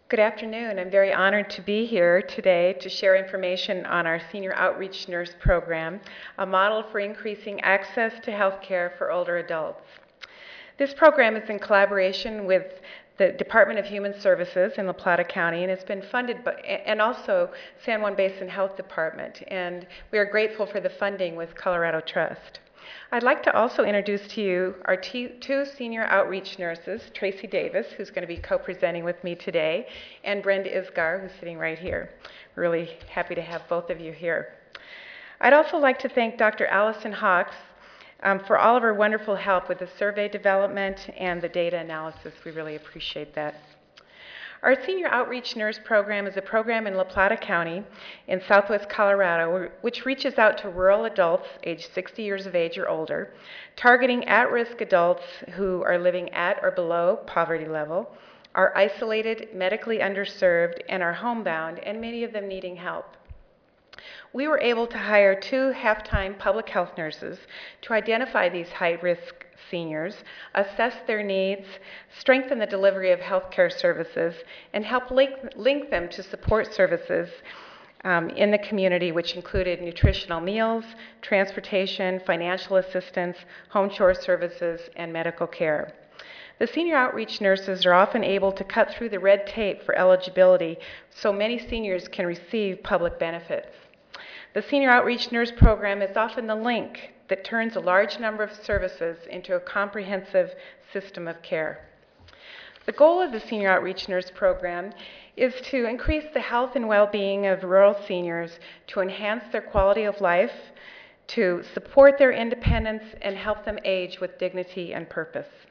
Good afternoon. I'm very honored to be here today to share information on our Senior Outreach Nurse Program, a model for increasing access to health care for older adults. This program is in collaboration with the Department of Human Services in La Plata County, and it's been funded by, and also San Juan Basin Health Department, and we are grateful for the funding with Colorado Trust. I'd like to also introduce to you our two senior outreach nurses, Tracy Davis, who's going to be co-presenting with me today, and Brenda Isgar, who's sitting right here. Really happy to have both of you here. I'd also like to thank Dr. Allison Hawks for all of her wonderful help with the survey development and the data analysis. We really appreciate that. Our Senior Outreach Nurse Program is a program in La Plata County in southwest Colorado which reaches out to rural adults aged 60 years of age or older, targeting at-risk adults who are living at or below poverty level, are isolated, medically underserved, and are homebound, and many of them needing help. We were able to hire 2 half-time public health nurses to identify these high-risk seniors, assess their needs, strengthen the delivery of healthcare services, and help link them to support services in the community, which included nutritional meals, transportation, financial assistance, home chore services, and medical care. The senior outreach nurses are often able to cut through the red tape for eligibility so many seniors can receive public benefits. The Senior Outreach Nurse Program is often the link that turns a large number of services into a comprehensive system of care. The goal of the Senior Outreach Nurse Program is to increase the health and well-being of rural seniors, to enhance their quality of life, to support their independence, and help them age with dignity and purpose.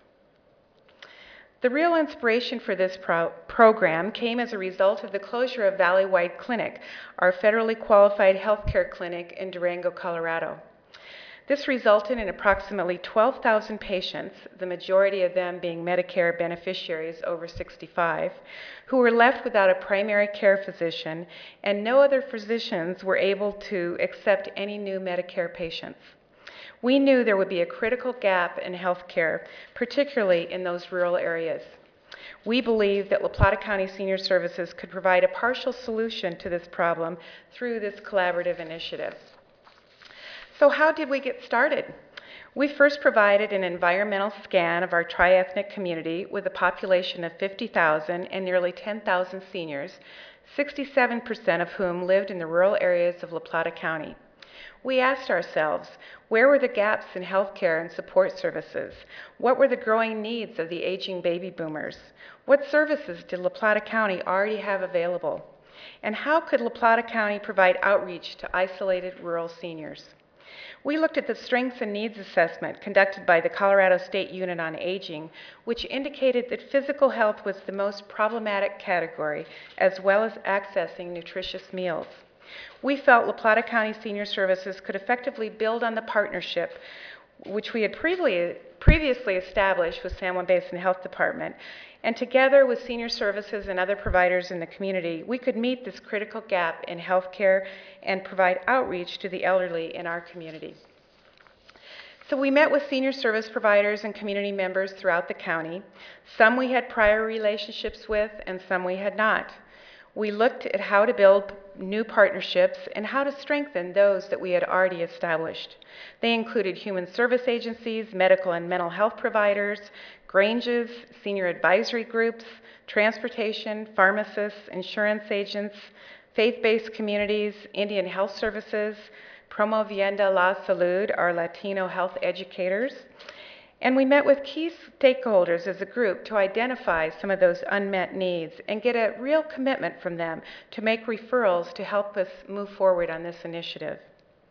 The real inspiration for this program came as a result of the closure of Valley-Wide Clinic, our federally qualified healthcare clinic in Durango, Colorado. This resulted in approximately 12,000 patients, the majority of them being Medicare beneficiaries over 65, who were left without a primary care physician, and no other physicians were able to accept any new Medicare patients. We knew there would be a critical gap in health care, particularly in those rural areas. We believe that La Plata County Senior Services could provide a partial solution to this problem through this collaborative initiative. So how did we get started? We first provided an environmental scan of our tri-ethnic community with a population of 50,000 and nearly 10,000 seniors, 67% of whom lived in the rural areas of La Plata County. We asked ourselves, where were the gaps in healthcare and support services? What were the growing needs of the aging baby boomers? What services did La Plata County already have available? And how could La Plata County provide outreach to isolated rural seniors? We looked at the Strengths and Needs Assessment conducted by the Colorado State Unit on Aging, which indicated that physical health was the most problematic category, as well as accessing nutritious meals. We felt La Plata County Senior Services could effectively build on the partnership which we had previously established with San Juan Basin Health Department, and together with senior services and other providers in the community, we could meet this critical gap in healthcare and provide outreach to the elderly in our community. So we met with senior service providers and community members throughout the county. Some we had prior relationships with, and some we had not. We looked at how to build new partnerships and how to strengthen those that we had already established. They included human service agencies, medical and mental health providers, granges, senior advisory groups, transportation, pharmacists, insurance agents, faith-based communities, Indian health services, Promoviendo la Salud, our Latino health educators. And we met with key stakeholders as a group to identify some of those unmet needs and get a real commitment from them to make referrals to help us move forward on this initiative.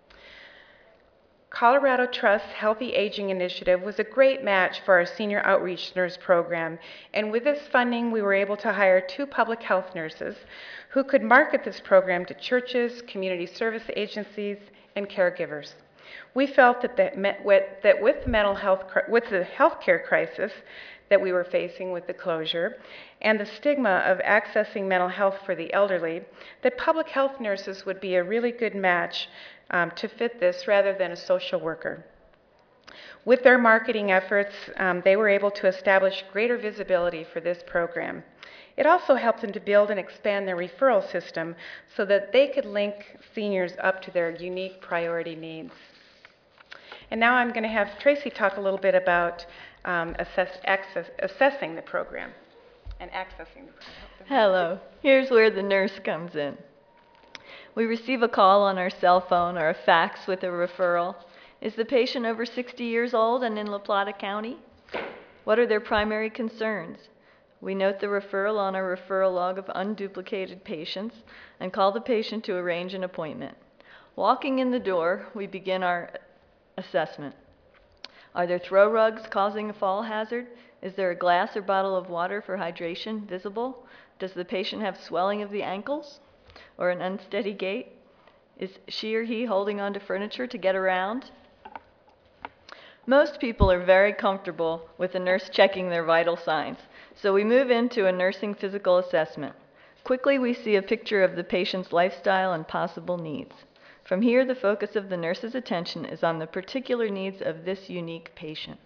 Colorado Trust's Healthy Aging Initiative was a great match for our Senior Outreach Nurse Program, and with this funding we were able to hire 2 public health nurses who could market this program to churches, community service agencies, and caregivers. We felt that with the healthcare crisis that we were facing with the closure and the stigma of accessing mental health for the elderly, that public health nurses would be a really good match to fit this rather than a social worker. With their marketing efforts, they were able to establish greater visibility for this program. It also helped them to build and expand their referral system so that they could link seniors up to their unique priority needs. And now I'm going to have Tracy talk a little bit about assessing the program and accessing the program. Hello. Here's where the nurse comes in. We receive a call on our cell phone or a fax with a referral. Is the patient over 60 years old and in La Plata County? What are their primary concerns? We note the referral on our referral log of unduplicated patients and call the patient to arrange an appointment. Walking in the door, we begin our assessment. Are there throw rugs causing a fall hazard? Is there a glass or bottle of water for hydration visible? Does the patient have swelling of the ankles or an unsteady gait? Is she or he holding onto furniture to get around? Most people are very comfortable with a nurse checking their vital signs, so we move into a nursing physical assessment. Quickly, we see a picture of the patient's lifestyle and possible needs. From here, the focus of the nurse's attention is on the particular needs of this unique patient.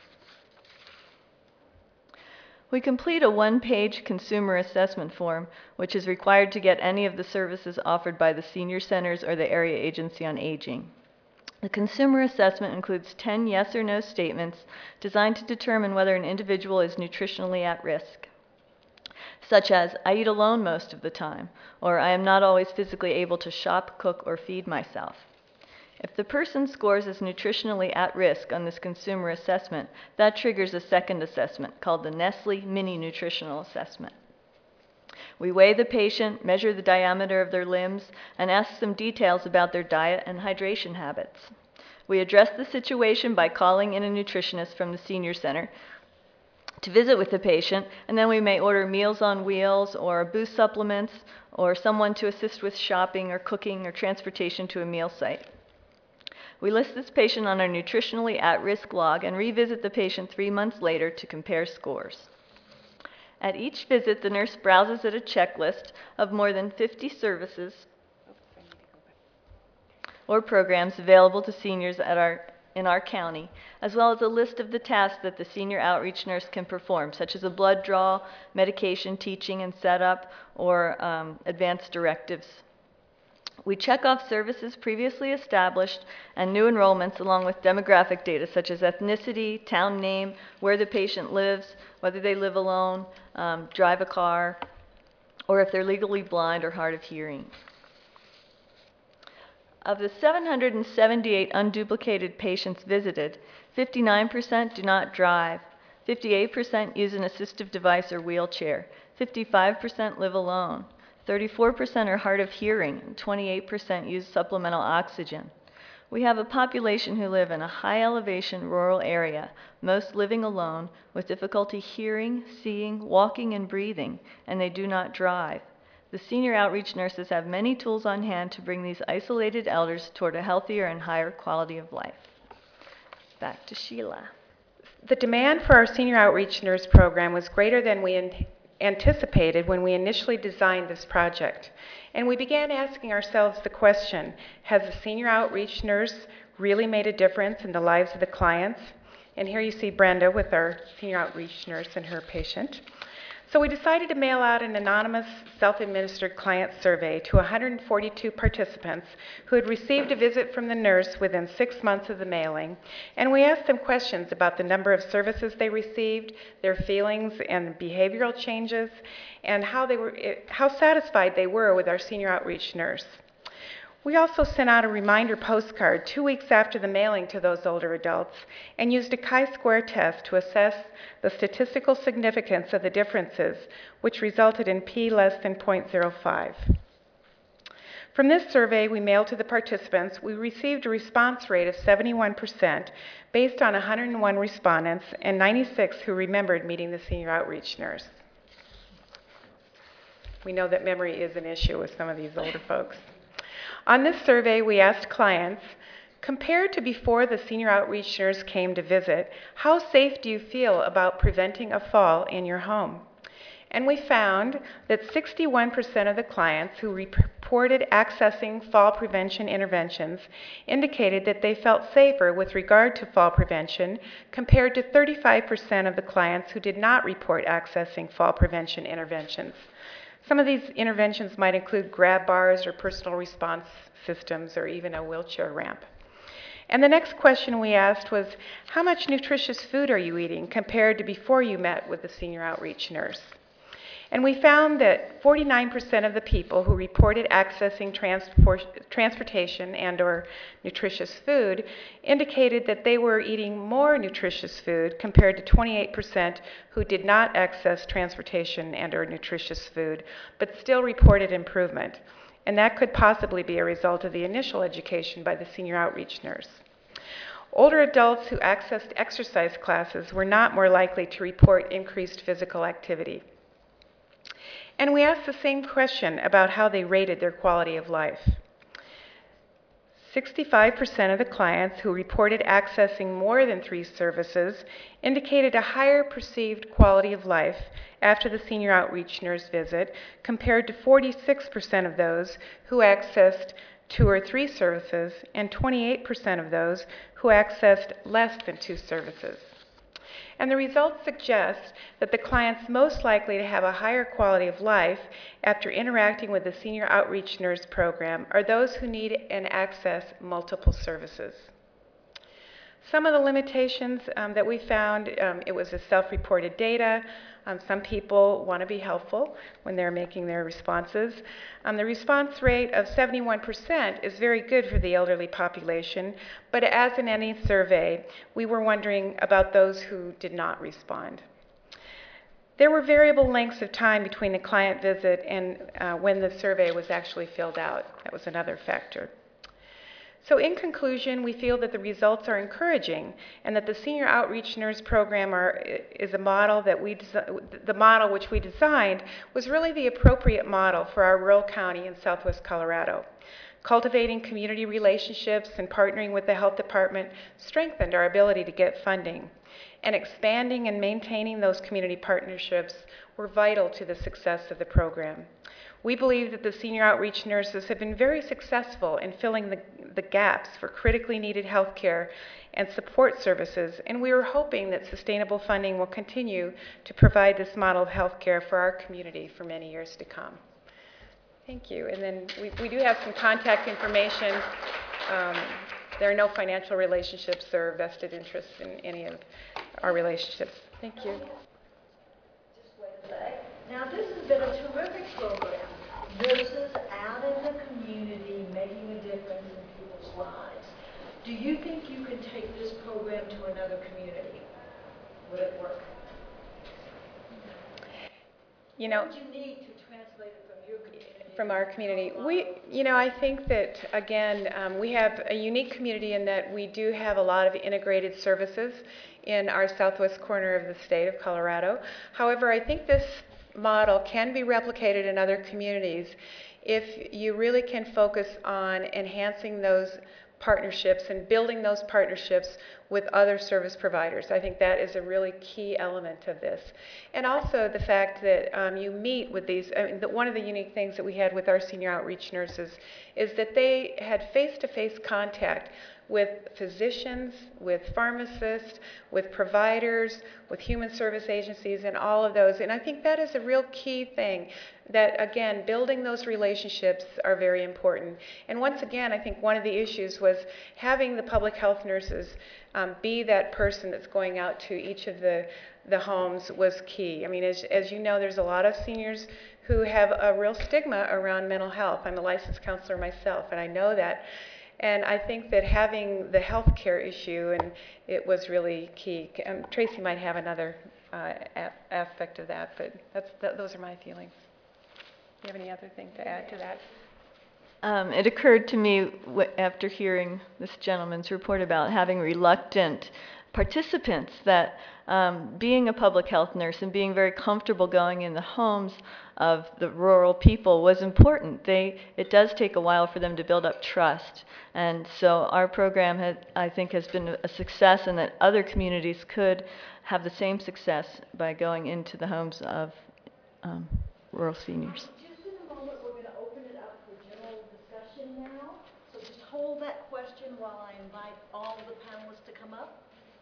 We complete a one-page consumer assessment form, which is required to get any of the services offered by the senior centers or the Area Agency on Aging. The consumer assessment includes 10 yes or no statements designed to determine whether an individual is nutritionally at risk, such as, I eat alone most of the time, or I am not always physically able to shop, cook, or feed myself. If the person scores as nutritionally at risk on this consumer assessment, that triggers a second assessment called the Nestle Mini Nutritional Assessment. We weigh the patient, measure the diameter of their limbs, and ask some details about their diet and hydration habits. We address the situation by calling in a nutritionist from the senior center to visit with the patient, and then we may order Meals on Wheels or Boost supplements or someone to assist with shopping or cooking or transportation to a meal site. We list this patient on our nutritionally at-risk log and revisit the patient 3 months later to compare scores. At each visit, the nurse browses at a checklist of more than 50 services or programs available to seniors in our county, as well as a list of the tasks that the senior outreach nurse can perform, such as a blood draw, medication teaching and setup, or advanced directives. We check off services previously established and new enrollments along with demographic data such as ethnicity, town name, where the patient lives, whether they live alone, drive a car, or if they're legally blind or hard of hearing. Of the 778 unduplicated patients visited, 59% do not drive, 58% use an assistive device or wheelchair, 55% live alone, 34% are hard of hearing, and 28% use supplemental oxygen. We have a population who live in a high elevation rural area, most living alone, with difficulty hearing, seeing, walking, and breathing, and they do not drive. The senior outreach nurses have many tools on hand to bring these isolated elders toward a healthier and higher quality of life. Back to Sheila. The demand for our senior outreach nurse program was greater than we anticipated when we initially designed this project. And we began asking ourselves the question, has a senior outreach nurse really made a difference in the lives of the clients? And here you see Brenda with our senior outreach nurse and her patient. So we decided to mail out an anonymous self-administered client survey to 142 participants who had received a visit from the nurse within 6 months of the mailing, and we asked them questions about the number of services they received, their feelings and behavioral changes, and how satisfied they were with our senior outreach nurse. We also sent out a reminder postcard 2 weeks after the mailing to those older adults and used a chi-square test to assess the statistical significance of the differences, which resulted in p less than 0.05. From this survey we mailed to the participants, we received a response rate of 71% based on 101 respondents and 96 who remembered meeting the senior outreach nurse. We know that memory is an issue with some of these older folks. On this survey, we asked clients, compared to before the senior outreach nurse came to visit, how safe do you feel about preventing a fall in your home? And we found that 61% of the clients who reported accessing fall prevention interventions indicated that they felt safer with regard to fall prevention compared to 35% of the clients who did not report accessing fall prevention interventions. Some of these interventions might include grab bars or personal response systems or even a wheelchair ramp. And the next question we asked was, how much nutritious food are you eating compared to before you met with the senior outreach nurse? And we found that 49% of the people who reported accessing transportation and or nutritious food indicated that they were eating more nutritious food compared to 28% who did not access transportation and or nutritious food, but still reported improvement. And that could possibly be a result of the initial education by the senior outreach nurse. Older adults who accessed exercise classes were not more likely to report increased physical activity. And we asked the same question about how they rated their quality of life. 65% of the clients who reported accessing more than 3 services indicated a higher perceived quality of life after the senior outreach nurse visit compared to 46% of those who accessed 2 or 3 services and 28% of those who accessed less than 2 services. And the results suggest that the clients most likely to have a higher quality of life after interacting with the senior outreach nurse program are those who need and access multiple services. Some of the limitations that we found, it was a self-reported data. Some people want to be helpful when they're making their responses. The response rate of 71% is very good for the elderly population, but as in any survey, we were wondering about those who did not respond. There were variable lengths of time between the client visit and when the survey was actually filled out. That was another factor. So in conclusion, we feel that the results are encouraging and that the Senior Outreach Nurse Program is a model that the model which we designed was really the appropriate model for our rural county in Southwest Colorado. Cultivating community relationships and partnering with the health department strengthened our ability to get funding. And expanding and maintaining those community partnerships were vital to the success of the program. We believe that the senior outreach nurses have been very successful in filling the gaps for critically needed health care and support services, and we are hoping that sustainable funding will continue to provide this model of health care for our community for many years to come. Thank you. And then we do have some contact information. There are no financial relationships or vested interests in any of our relationships. Thank you. Just wait a sec. Now, this has been a terrific program. Nurses out in the community making a difference in people's lives. Do you think you can take this program to another community? Would it work? You know, what would you need to translate it from your community? From our community. I think that, again, we have a unique community in that we do have a lot of integrated services in our southwest corner of the state of Colorado. However, I think this model can be replicated in other communities if you really can focus on enhancing those partnerships and building those partnerships with other service providers. I think that is a really key element of this. And also the fact that you meet with these, one of the unique things that we had with our senior outreach nurses is that they had face-to-face contact with physicians, with pharmacists, with providers, with human service agencies, and all of those. And I think that is a real key thing, that, again, building those relationships are very important. And once again, I think one of the issues was having the public health nurses be that person that's going out to each of the homes was key. I mean, as you know, there's a lot of seniors who have a real stigma around mental health. I'm a licensed counselor myself, and I know that. And I think that having the health care issue, and it was really key. Tracy might have another aspect of that, but those are my feelings. Do you have any other thing to add to that? It occurred to me after hearing this gentleman's report about having reluctant participants that being a public health nurse and being very comfortable going in the homes of the rural people was important. It does take a while for them to build up trust. And so our program, I think, has been a success, and that other communities could have the same success by going into the homes of rural seniors. Just in a moment, we're going to open it up for general discussion now. So just hold that question while I invite all the panelists to come up.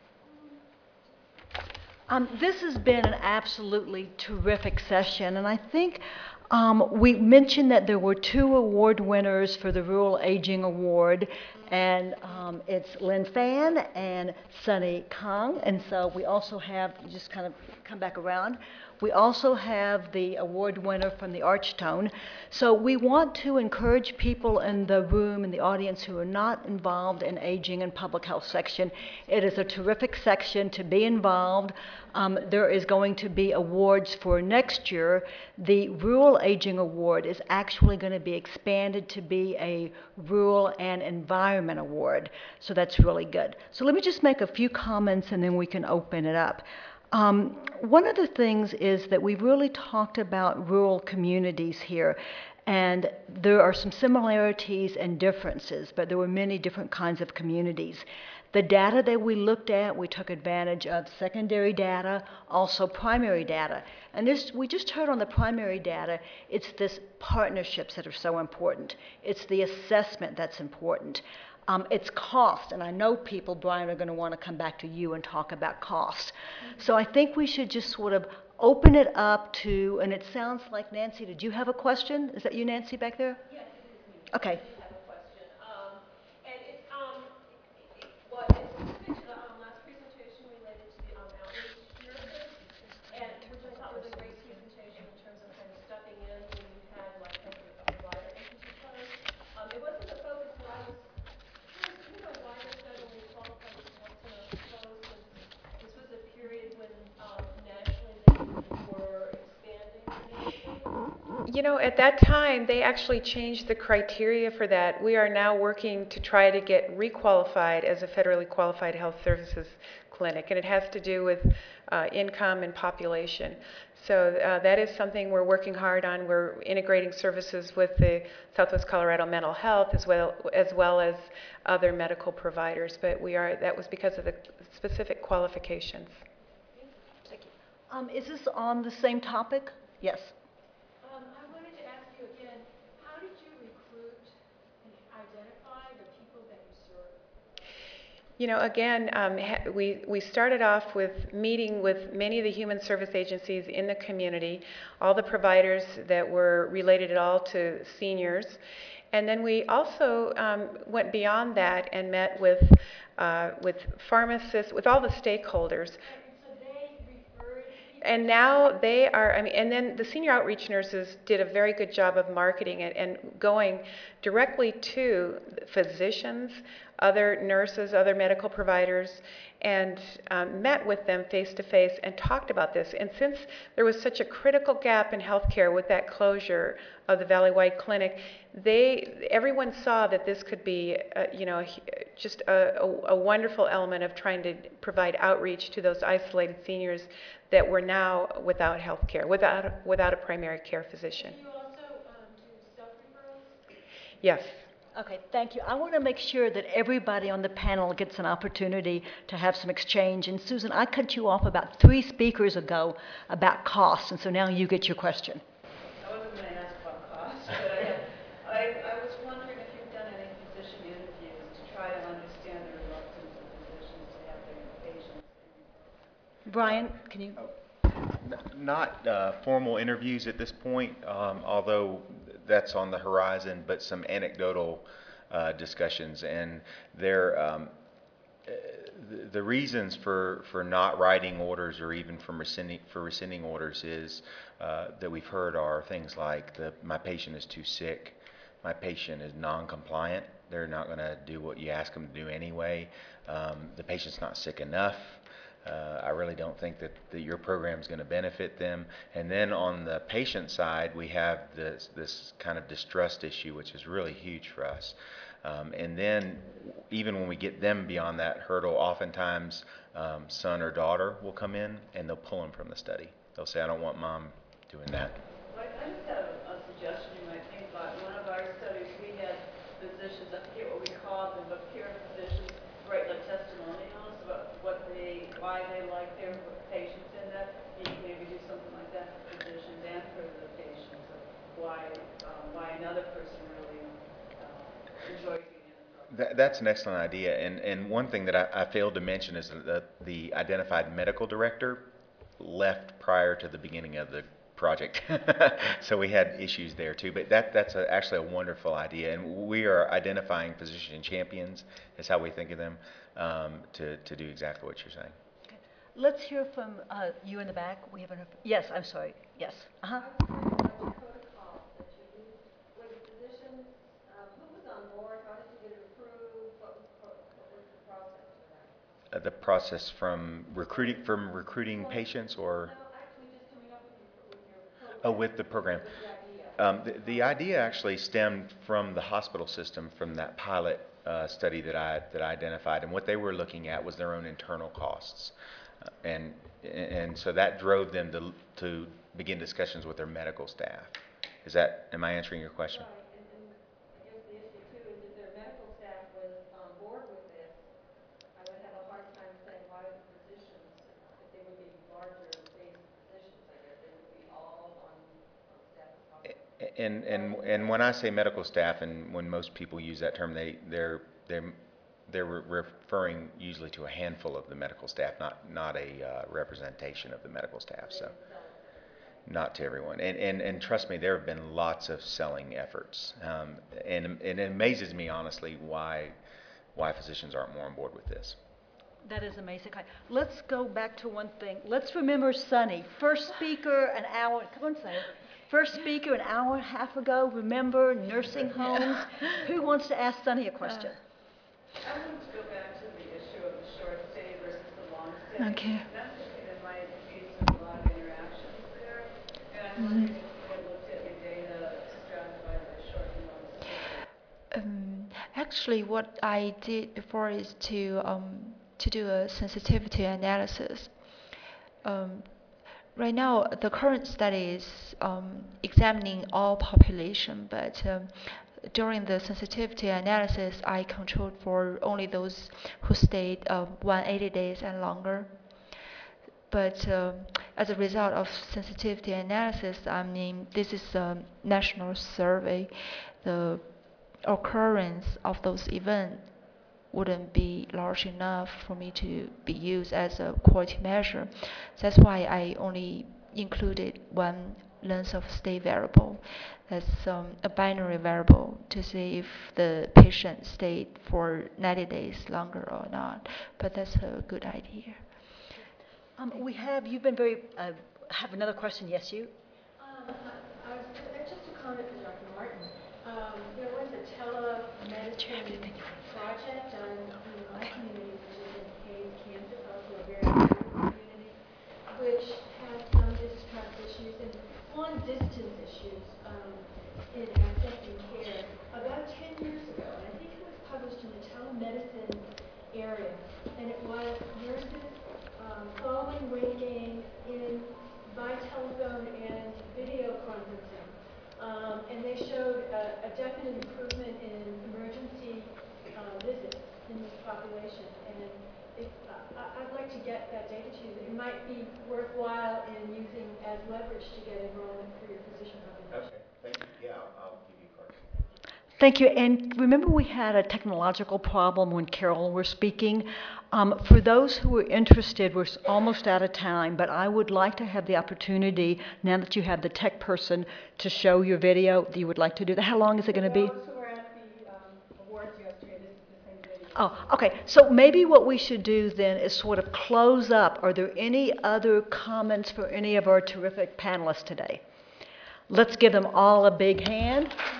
This has been an absolutely terrific session, and I think we mentioned that there were 2 award winners for the Rural Aging Award, and it's Lin Fan and Sunny Kang, and so we also have, just kind of come back around, we also have the award winner from the Archtone. So we want to encourage people in the room, in the audience, who are not involved in aging and public health section. It is a terrific section to be involved. There is going to be awards for next year. The Rural Aging Award is actually going to be expanded to be a Rural and Environment Award. So that's really good. So let me just make a few comments and then we can open it up. One of the things is that we've really talked about rural communities here, and there are some similarities and differences, but there were many different kinds of communities. The data that we looked at, we took advantage of secondary data, also primary data. And this, we just heard on the primary data, it's this partnerships that are so important. It's the assessment that's important. It's cost, and I know people, Brian, are going to want to come back to you and talk about cost. So I think we should just sort of open it up to, and it sounds like Nancy, did you have a question? Is that you, Nancy, back there? Yes, it is me. Okay. I do have a question. And it's specific to the last presentation related to the outreach nurses, and which I thought was a great presentation in terms of kind of stepping in when you had like kind of a provider entity close. It wasn't the focus, but I was curious, do you know why the federally qualified health nurse closed, since this was a period when nationally they were expanding the You know, at that time, they actually changed the criteria for that. We are now working to try to get requalified as a federally qualified health services clinic, and it has to do with income and population. So that is something we're working hard on. We're integrating services with the Southwest Colorado Mental Health as well as other medical providers. But that was because of the specific qualifications. Thank you. Is this on the same topic? Yes. I wanted to ask you again, how did you recruit and identify the people that you serve? You know, again, we started off with meeting with many of the human service agencies in the community, all the providers that were related at all to seniors. And then we also went beyond that and met with pharmacists, with all the stakeholders. And now they are, and then the senior outreach nurses did a very good job of marketing it and going directly to physicians, other nurses, other medical providers, and met with them face to face and talked about this. And since there was such a critical gap in healthcare with that closure of the Valley-wide clinic, everyone saw that this could be, just a wonderful element of trying to provide outreach to those isolated seniors that were now without health care, without a primary care physician. Do you also do self-referrals? Yes. Okay, thank you. I want to make sure that everybody on the panel gets an opportunity to have some exchange. And Susan, I cut you off about 3 speakers ago about cost, and so now you get your question. I wasn't going to ask about cost, but I was wondering if you've done any physician interviews to try to understand the reluctance of physicians to have their patients. Brian, can you? Not formal interviews at this point, although that's on the horizon, but some anecdotal discussions. And the reasons for not writing orders or even for rescinding orders is that we've heard are things like my patient is too sick, my patient is non-compliant, they're not going to do what you ask them to do anyway, the patient's not sick enough. I really don't think that your program is going to benefit them. And then on the patient side, we have this kind of distrust issue, which is really huge for us. And then even when we get them beyond that hurdle, oftentimes son or daughter will come in and they'll pull them from the study. They'll say, I don't want mom doing that. I just have a suggestion you might think about. In one of our studies, we had physicians, I forget what we called them, but peer physicians write like testimonials about why they like their patients in that. You can maybe do something like that for physicians and why another person really enjoyed being in the program. That's an excellent idea. And one thing that I failed to mention is that the identified medical director left prior to the beginning of the project. So we had issues there too. But that's actually a wonderful idea. And we are identifying physician champions, is how we think of them, to do exactly what you're saying. Okay. Let's hear from you in the back. We haven't heard. Yes, I'm sorry. Yes. Uh-huh. Protocol that you used, were the physicians, who was on board, how did you get it approved, what was the process for that? The process from recruiting patients, or No, actually just coming up with your program. oh, with the program. The idea actually stemmed from the hospital system, from that pilot study that I identified, and what they were looking at was their own internal costs, and so that drove them to begin discussions with their medical staff. Am I answering your question? Right, and I guess the issue too is if their medical staff was on board with this, I would have a hard time saying why the physicians, if they would be larger based physicians, I guess they would be all on staff as hospital. And when I say medical staff, and when most people use that term, they're referring usually to a handful of the medical staff, not a representation of the medical staff. So, not to everyone. And trust me, there have been lots of selling efforts, and it amazes me honestly why physicians aren't more on board with this. That is amazing. Okay, let's go back to one thing. Let's remember Sunny. First speaker an hour. Come on, Sunny. First speaker an hour and a half ago. Remember nursing homes. Who wants to ask Sunny a question? I wanted to go back to the issue of the short stay versus the long stay. Okay. That's something that might be some a lot of interactions there. And I'm wondering if you had looked at your data to stratify the short and long stay. Actually, what I did before is to do a sensitivity analysis. Right now, the current study is examining all population, but during the sensitivity analysis, I controlled for only those who stayed 180 days and longer. But as a result of sensitivity analysis, I mean, this is a national survey. The occurrence of those events wouldn't be large enough for me to be used as a quality measure. That's why I only included one length of stay variable. That's a binary variable to see if the patient stayed for 90 days longer or not. But that's a good idea. You've been very, have another question. Yes, you? Just a comment to Dr. Martin. There was a telemedicine project in my community, which is in Hayes, Kansas, also a very important community, which has some distrust issues and long-distance issues in accessing care. About 10 years ago, and I think it was published in the telemedicine area, and it was nurses following weight gain by telephone and video conferencing. And they showed a definite improvement in emergency visits in this population. And I'd like to get that data to you. It might be worthwhile in using as leverage to get enrollment for your physician population. Okay, thank you. Yeah, I'll give you cards. Thank you. And remember, we had a technological problem when Carol was speaking. For those who are interested, we're almost out of time, but I would like to have the opportunity, now that you have the tech person, to show your video that you would like to do that. How long is it going to be? Those who were at the awards yesterday, this is the same video. Oh, okay. So maybe what we should do then is sort of close up. Are there any other comments for any of our terrific panelists today? Let's give them all a big hand.